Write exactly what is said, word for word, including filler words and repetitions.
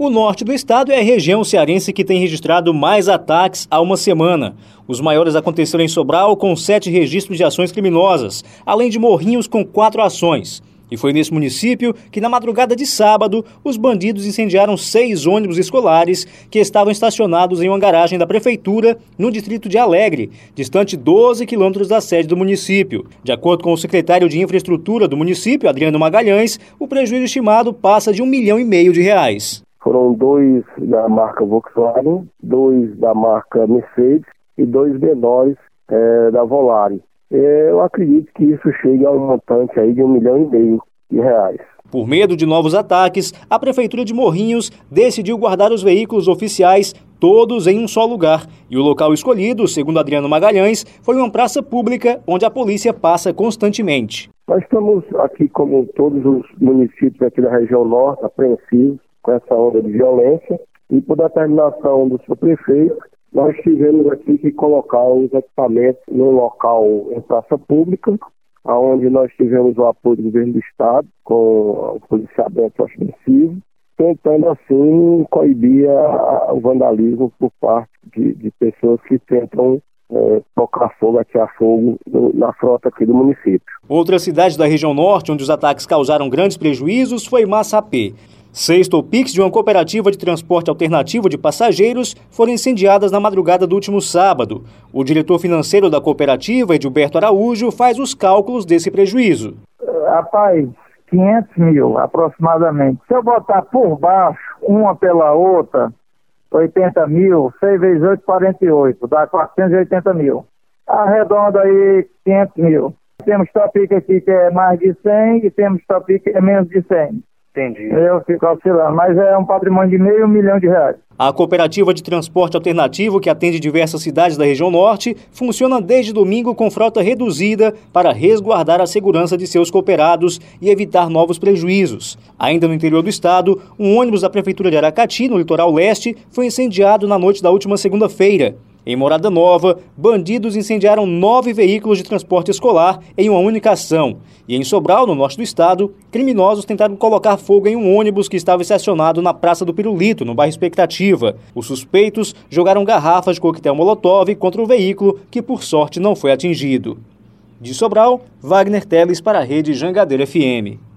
O norte do estado é a região cearense que tem registrado mais ataques há uma semana. Os maiores aconteceram em Sobral, com sete registros de ações criminosas, além de Morrinhos, com quatro ações. E foi nesse município que, na madrugada de sábado, os bandidos incendiaram seis ônibus escolares que estavam estacionados em uma garagem da prefeitura, no distrito de Alegre, distante doze quilômetros da sede do município. De acordo com o secretário de Infraestrutura do município, Adriano Magalhães, o prejuízo estimado passa de um milhão e meio de reais. Foram dois da marca Volkswagen, dois da marca Mercedes e dois menores é, da Volare. Eu acredito que isso chegue a um montante aí de um milhão e meio de reais. Por medo de novos ataques, a Prefeitura de Morrinhos decidiu guardar os veículos oficiais todos em um só lugar. E o local escolhido, segundo Adriano Magalhães, foi uma praça pública onde a polícia passa constantemente. Nós estamos aqui, como todos os municípios aqui da região norte, apreensivos com essa onda de violência, e por determinação do seu prefeito, nós tivemos aqui que colocar os equipamentos no local em praça pública, onde nós tivemos o apoio do governo do estado, com o policiamento ostensivo, tentando assim coibir a, a, o vandalismo por parte de, de pessoas que tentam é, tocar fogo, atirar fogo no, na frota aqui do município. Outra cidade da região norte, onde os ataques causaram grandes prejuízos, foi Massapê. Seis Topics de uma cooperativa de transporte alternativo de passageiros foram incendiadas na madrugada do último sábado. O diretor financeiro da cooperativa, Edilberto Araújo, faz os cálculos desse prejuízo. Rapaz, quinhentos mil aproximadamente. Se eu botar por baixo, uma pela outra, oitenta mil, seis vezes oito, quarenta e oito, dá quatrocentos e oitenta mil. Arredonda aí quinhentos mil. Temos Topic aqui que é mais de cem e temos Topic que é menos de cem. Entendi. Eu fico oscilando, mas é um patrimônio de meio milhão de reais. A cooperativa de transporte alternativo, que atende diversas cidades da região norte, funciona desde domingo com frota reduzida para resguardar a segurança de seus cooperados e evitar novos prejuízos. Ainda no interior do estado, um ônibus da prefeitura de Aracati, no litoral leste, foi incendiado na noite da última segunda-feira. Em Morada Nova, bandidos incendiaram nove veículos de transporte escolar em uma única ação. E em Sobral, no norte do estado, criminosos tentaram colocar fogo em um ônibus que estava estacionado na Praça do Pirulito, no bairro Expectativa. Os suspeitos jogaram garrafas de coquetel Molotov contra o veículo, que por sorte não foi atingido. De Sobral, Wagner Teles para a Rede Jangadeiro F M.